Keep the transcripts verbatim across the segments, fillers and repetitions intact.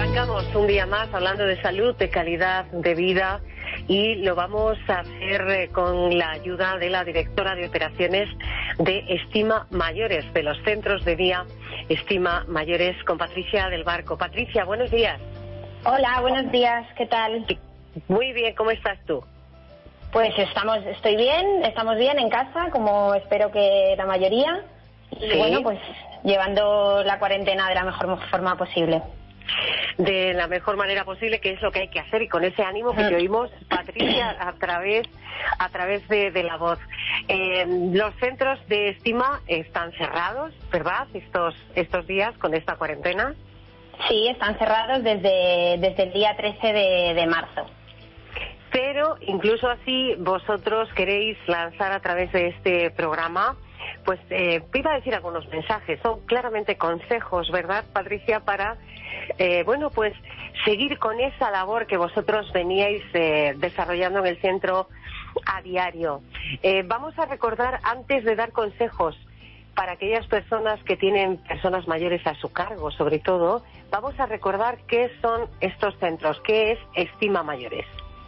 Arrancamos un día más hablando de salud, de calidad de vida, y lo vamos a hacer con la ayuda de la directora de operaciones de Estima Mayores, de los centros de día Estima Mayores, con Patricia del Barco. Patricia, buenos días. Hola, buenos días, ¿qué tal? Muy bien, ¿cómo estás tú? Pues estamos, estoy bien, estamos bien en casa, como espero que la mayoría, y sí. Bueno, pues llevando la cuarentena de la mejor forma posible. De la mejor manera posible, que es lo que hay que hacer, y con ese ánimo que te oímos, Patricia, a través a través de, de la voz. Eh, los centros de Estima están cerrados, ¿verdad? Estos estos días con esta cuarentena. Sí, están cerrados desde desde el día trece de, de marzo. Pero incluso así vosotros queréis lanzar a través de este programa, pues eh, iba a decir algunos mensajes, son claramente consejos, ¿verdad, Patricia? Para, eh, bueno, pues seguir con esa labor que vosotros veníais eh, desarrollando en el centro a diario. Eh, vamos a recordar, antes de dar consejos para aquellas personas que tienen personas mayores a su cargo, sobre todo, vamos a recordar qué son estos centros, qué es Estima Mayores.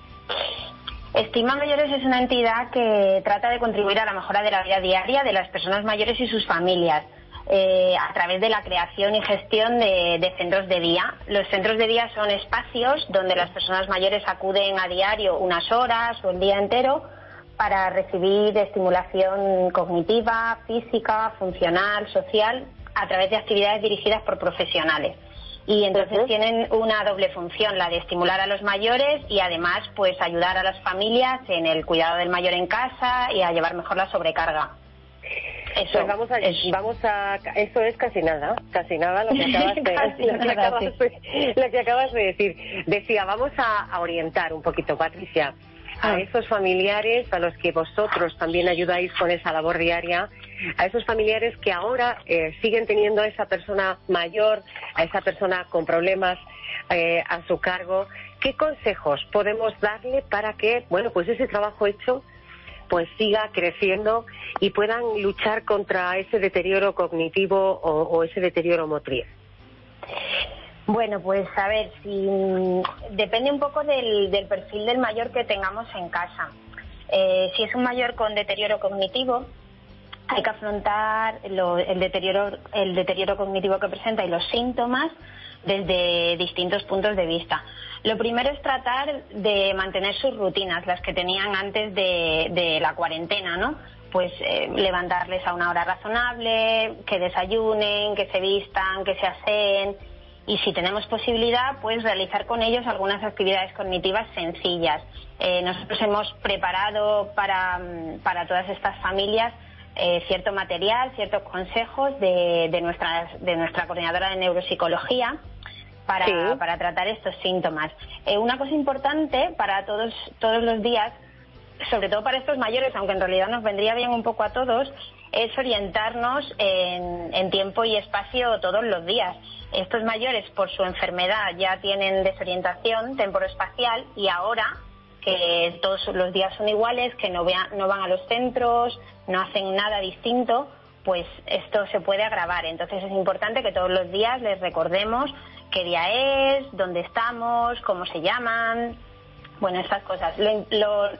Estima Mayores es una entidad que trata de contribuir a la mejora de la vida diaria de las personas mayores y sus familias, eh, a través de la creación y gestión de, de centros de día. Los centros de día son espacios donde las personas mayores acuden a diario unas horas o el día entero para recibir estimulación cognitiva, física, funcional, social, a través de actividades dirigidas por profesionales. Y entonces uh-huh. tienen una doble función, la de estimular a los mayores y además pues ayudar a las familias en el cuidado del mayor en casa y a llevar mejor la sobrecarga. Eso, pues vamos a, es... vamos a, eso es casi nada, casi nada lo que acabas de, lo que nada, acabas sí. de, lo que acabas de decir. Decía, vamos a, a orientar un poquito, Patricia, a ah. esos familiares a los que vosotros también ayudáis con esa labor diaria, a esos familiares que ahora eh, siguen teniendo a esa persona mayor, a esa persona con problemas eh, a su cargo. ¿Qué consejos podemos darle para que, bueno, pues ese trabajo hecho pues siga creciendo y puedan luchar contra ese deterioro cognitivo o, o ese deterioro motriz? Bueno, pues a ver, si depende un poco del, del perfil del mayor que tengamos en casa. Eh, si es un mayor con deterioro cognitivo, hay que afrontar lo, el deterioro el deterioro cognitivo que presenta y los síntomas desde distintos puntos de vista. Lo primero es tratar de mantener sus rutinas, las que tenían antes de, de la cuarentena, ¿no? Pues eh, levantarles a una hora razonable, que desayunen, que se vistan, que se aseen. Y si tenemos posibilidad, pues realizar con ellos algunas actividades cognitivas sencillas. Eh, nosotros hemos preparado para, para todas estas familias eh, cierto material, ciertos consejos de, de, nuestra, de nuestra coordinadora de neuropsicología para, sí. para tratar estos síntomas. Eh, una cosa importante para todos, todos los días, sobre todo para estos mayores, aunque en realidad nos vendría bien un poco a todos, es orientarnos en, en tiempo y espacio todos los días. Estos mayores, por su enfermedad, ya tienen desorientación temporoespacial y ahora que todos los días son iguales, que no, vean, no van a los centros, no hacen nada distinto, pues esto se puede agravar. Entonces es importante que todos los días les recordemos qué día es, dónde estamos, cómo se llaman, bueno, estas cosas. Lo, lo,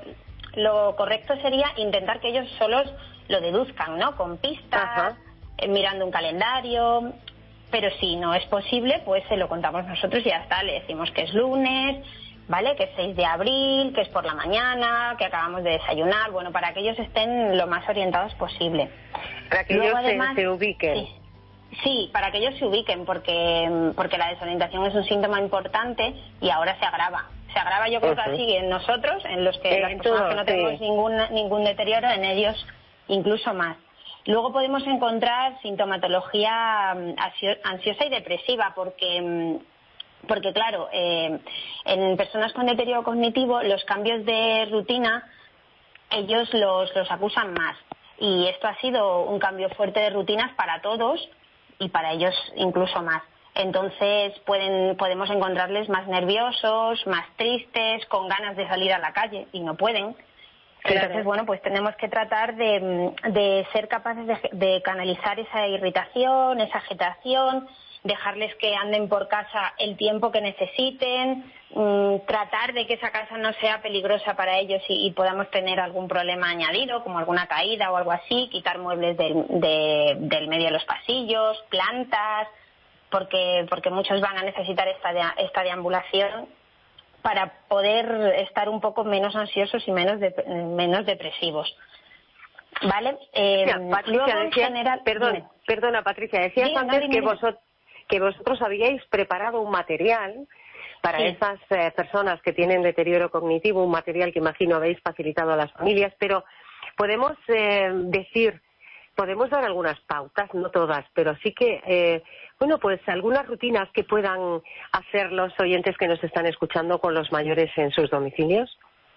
lo correcto sería intentar que ellos solos lo deduzcan, ¿no? Con pistas, eh, mirando un calendario. Pero si no es posible, pues se lo contamos nosotros y ya está. Le decimos que es lunes, ¿vale? Que es seis de abril, que es por la mañana, que acabamos de desayunar. Bueno, para que ellos estén lo más orientados posible. Para que Luego, ellos además, se, se ubiquen. Sí, sí, para que ellos se ubiquen, porque, porque la desorientación es un síntoma importante y ahora se agrava. Se agrava, yo creo uh-huh. que así en nosotros, en los que, eh, las personas todo, que no tenemos sí. ningún, ningún deterioro, en ellos incluso más. Luego podemos encontrar sintomatología ansiosa y depresiva, porque, porque claro, eh, en personas con deterioro cognitivo los cambios de rutina ellos los, los acusan más. Y esto ha sido un cambio fuerte de rutinas para todos y para ellos incluso más. Entonces pueden, podemos encontrarles más nerviosos, más tristes, con ganas de salir a la calle y no pueden. Claro. Entonces, bueno, pues tenemos que tratar de, de ser capaces de, de canalizar esa irritación, esa agitación dejarles que anden por casa el tiempo que necesiten, mmm, tratar de que esa casa no sea peligrosa para ellos y, y podamos tener algún problema añadido, como alguna caída o algo así, quitar muebles del, de, del medio de los pasillos, plantas, porque, porque muchos van a necesitar esta, de, esta deambulación para poder estar un poco menos ansiosos y menos, de, menos depresivos. ¿Vale? Eh, Mira, Patricia, luego, en decía, general, perdón, dime. perdona, Patricia, decías Sí, no, antes dime, que, dime. vosotros, que vosotros habíais preparado un material para Sí. esas eh, personas que tienen deterioro cognitivo, un material que imagino habéis facilitado a las familias, pero podemos eh, decir, podemos dar algunas pautas, no todas, pero sí que, eh, bueno, pues algunas rutinas que puedan hacer los oyentes que nos están escuchando con los mayores en sus domicilios.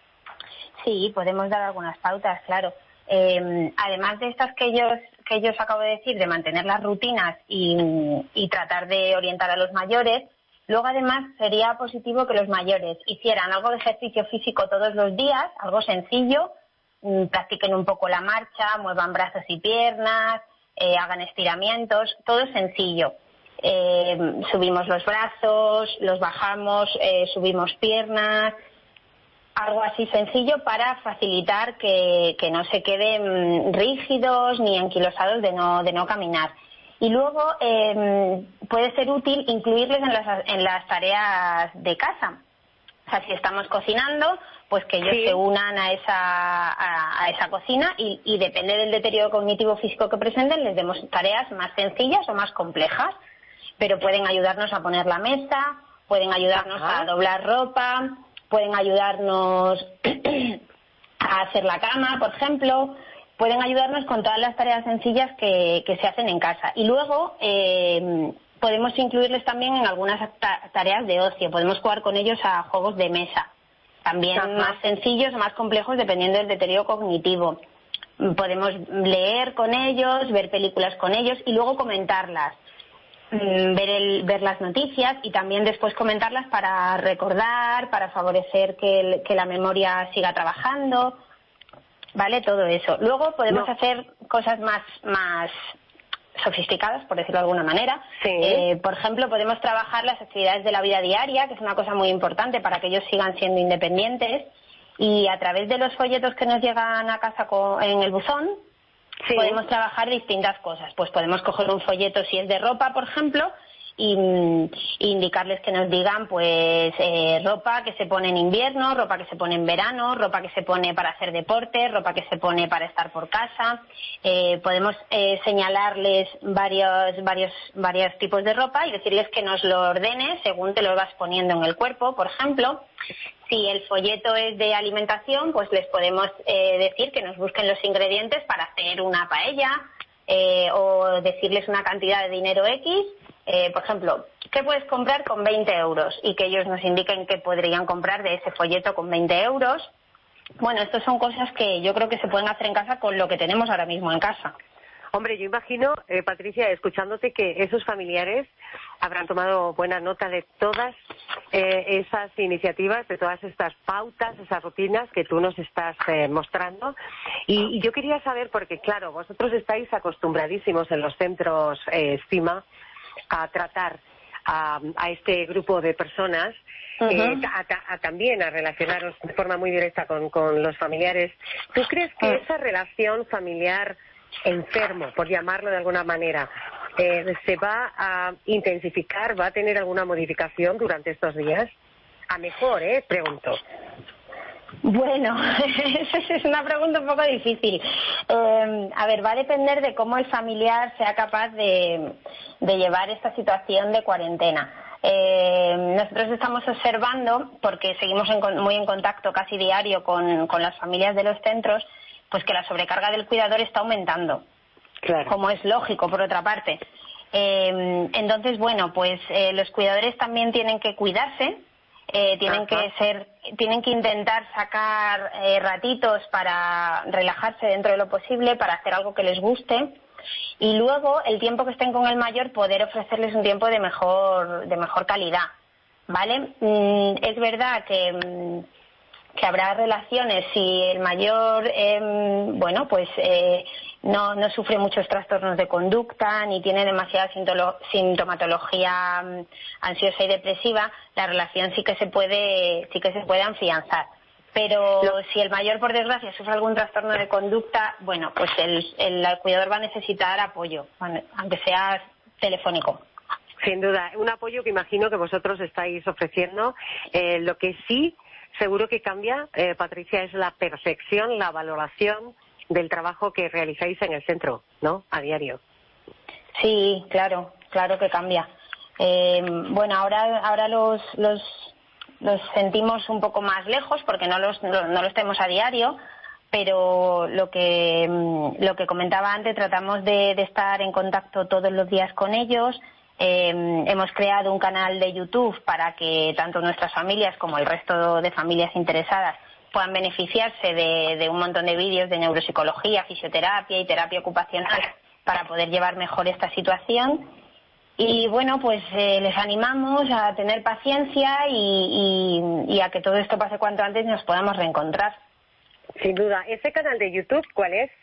Sí, podemos dar algunas pautas, claro. Eh, además de estas que yo, que yo os acabo de decir, de mantener las rutinas y, y tratar de orientar a los mayores, luego además sería positivo que los mayores hicieran algo de ejercicio físico todos los días, algo sencillo, mmm, practiquen un poco la marcha, muevan brazos y piernas, eh, hagan estiramientos, todo sencillo. Eh, subimos los brazos, los bajamos, eh, subimos piernas, algo así sencillo para facilitar que, que no se queden rígidos ni anquilosados de no, de no caminar. Y luego eh, puede ser útil incluirles en las, en las tareas de casa. O sea, si estamos cocinando, pues que ellos Sí. se unan a esa, a, a esa cocina y, y depende del deterioro cognitivo físico que presenten, les demos tareas más sencillas o más complejas. Pero pueden ayudarnos a poner la mesa, pueden ayudarnos Ajá. a doblar ropa, pueden ayudarnos a hacer la cama, por ejemplo, pueden ayudarnos con todas las tareas sencillas que, que se hacen en casa. Y luego eh, podemos incluirles también en algunas ta- tareas de ocio, podemos jugar con ellos a juegos de mesa, también Ajá. más sencillos o más complejos dependiendo del deterioro cognitivo. Podemos leer con ellos, ver películas con ellos y luego comentarlas. Ver, el, ver las noticias y también después comentarlas para recordar, para favorecer que, el, que la memoria siga trabajando, ¿vale? Todo eso. Luego podemos No. hacer cosas más, más sofisticadas, por decirlo de alguna manera. Sí. Eh, por ejemplo, podemos trabajar las actividades de la vida diaria, que es una cosa muy importante para que ellos sigan siendo independientes, y a través de los folletos que nos llegan a casa con, en el buzón, Sí. podemos trabajar distintas cosas. Pues podemos coger un folleto si es de ropa, por ejemplo, y, y indicarles que nos digan pues eh, ropa que se pone en invierno, ropa que se pone en verano, ropa que se pone para hacer deporte, ropa que se pone para estar por casa. Eh, podemos eh, señalarles varios, varios, varios tipos de ropa y decirles que nos lo ordene según te lo vas poniendo en el cuerpo, por ejemplo. Si el folleto es de alimentación, pues les podemos eh, decir que nos busquen los ingredientes para hacer una paella eh, o decirles una cantidad de dinero X. Eh, por ejemplo, ¿qué puedes comprar con veinte euros? Y que ellos nos indiquen qué podrían comprar de ese folleto con veinte euros. Bueno, estas son cosas que yo creo que se pueden hacer en casa con lo que tenemos ahora mismo en casa. Hombre, yo imagino, eh, Patricia, escuchándote, que esos familiares habrán tomado buena nota de todas eh, esas iniciativas, de todas estas pautas, esas rutinas que tú nos estás eh, mostrando. Y, y yo quería saber, porque claro, vosotros estáis acostumbradísimos en los centros eh, estima a tratar a, a este grupo de personas, Uh-huh. eh, a, a, también a relacionaros de forma muy directa con, con los familiares. ¿Tú crees que esa relación familiar enfermo, por llamarlo de alguna manera, eh, se va a intensificar, va a tener alguna modificación durante estos días? A mejor, ¿eh? Pregunto. Bueno, es una pregunta un poco difícil. Eh, a ver, va a depender de cómo el familiar sea capaz de, de llevar esta situación de cuarentena. Eh, nosotros estamos observando, porque seguimos en, muy en contacto casi diario con, con las familias de los centros, pues que la sobrecarga del cuidador está aumentando, claro, como es lógico, por otra parte. Eh, entonces, bueno, pues eh, los cuidadores también tienen que cuidarse, eh, tienen Ajá. que ser, tienen que intentar sacar eh, ratitos para relajarse dentro de lo posible, para hacer algo que les guste, y luego el tiempo que estén con el mayor poder ofrecerles un tiempo de mejor, de mejor calidad, ¿vale? Mm, es verdad que mm, que habrá relaciones si el mayor, eh, bueno, pues eh, no, no sufre muchos trastornos de conducta ni tiene demasiada sintomatología um, ansiosa y depresiva, la relación sí que se puede, sí que se puede afianzar. Pero no. Si el mayor, por desgracia, sufre algún trastorno de conducta, bueno, pues el, el, el cuidador va a necesitar apoyo, aunque sea telefónico. Sin duda, un apoyo que imagino que vosotros estáis ofreciendo. Eh, lo que sí, seguro que cambia, eh, Patricia, es la percepción, la valoración del trabajo que realizáis en el centro, ¿no? A diario. Sí, claro, claro que cambia. Eh, bueno, ahora, ahora los, los los sentimos un poco más lejos porque no los no, no los tenemos a diario, pero lo que lo que comentaba antes, tratamos de, de estar en contacto todos los días con ellos. Eh, hemos creado un canal de YouTube para que tanto nuestras familias como el resto de familias interesadas puedan beneficiarse de, de un montón de vídeos de neuropsicología, fisioterapia y terapia ocupacional para poder llevar mejor esta situación. Y bueno, pues eh, les animamos a tener paciencia y, y, y a que todo esto pase cuanto antes y nos podamos reencontrar. Sin duda. ¿Ese canal de YouTube cuál es?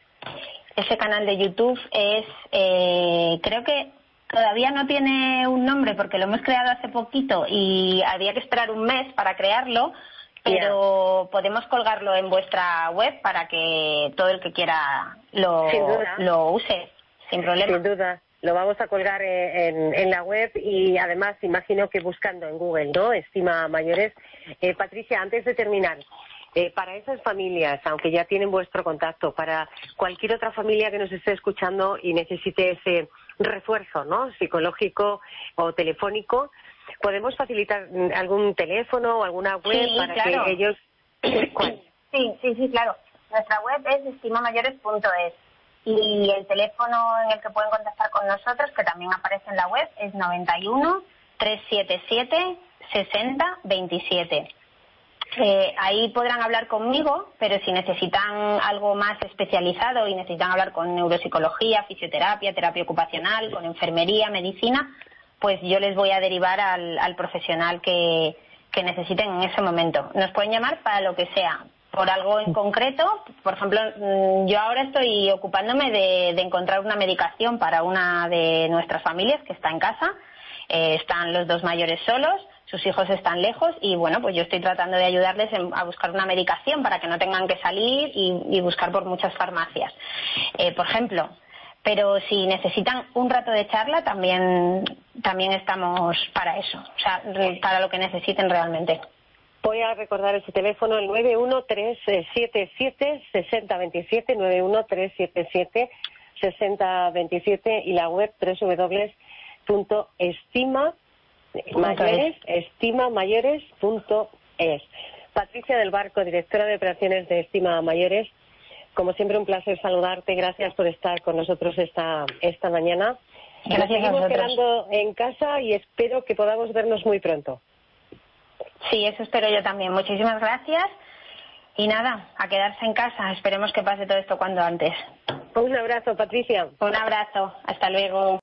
Ese canal de YouTube es, eh, creo que todavía no tiene un nombre porque lo hemos creado hace poquito y había que esperar un mes para crearlo, pero yeah. podemos colgarlo en vuestra web para que todo el que quiera lo, lo use, sin problema. Sin duda. Lo vamos a colgar en, en la web y además imagino que buscando en Google, ¿no? Estima Mayores. Eh, Patricia, antes de terminar, eh, para esas familias, aunque ya tienen vuestro contacto, para cualquier otra familia que nos esté escuchando y necesite ese refuerzo, ¿no? Psicológico o telefónico, ¿podemos facilitar algún teléfono o alguna web sí, para claro. que ellos... ¿Cuál? Sí, sí, sí, claro. Nuestra web es estima mayores punto es. Y el teléfono en el que pueden contactar con nosotros, que también aparece en la web, es noventa y uno, trescientos setenta y siete, sesenta veintisiete. Eh, ahí podrán hablar conmigo, pero si necesitan algo más especializado y necesitan hablar con neuropsicología, fisioterapia, terapia ocupacional, con enfermería, medicina, pues yo les voy a derivar al, al profesional que, que necesiten en ese momento. Nos pueden llamar para lo que sea. Por algo en concreto, por ejemplo, yo ahora estoy ocupándome de, de encontrar una medicación para una de nuestras familias que está en casa. Eh, están los dos mayores solos, sus hijos están lejos y bueno, pues yo estoy tratando de ayudarles en, a buscar una medicación para que no tengan que salir y, y buscar por muchas farmacias, eh, por ejemplo. Pero si necesitan un rato de charla, también, también estamos para eso, o sea, para lo que necesiten realmente. Voy a recordar ese teléfono, el nueve uno tres siete siete, seis cero dos siete, nueve uno tres siete siete, seis cero dos siete y la web doble u doble u doble u punto estima mayores, estima mayores punto es. Patricia del Barco, directora de operaciones de Estima Mayores, como siempre un placer saludarte, gracias por estar con nosotros esta, esta mañana. Gracias. Nos seguimos a quedando en casa y espero que podamos vernos muy pronto. Sí, eso espero yo también. Muchísimas gracias. Y nada, a quedarse en casa. Esperemos que pase todo esto cuanto antes. Un abrazo, Patricia. Un abrazo. Hasta luego.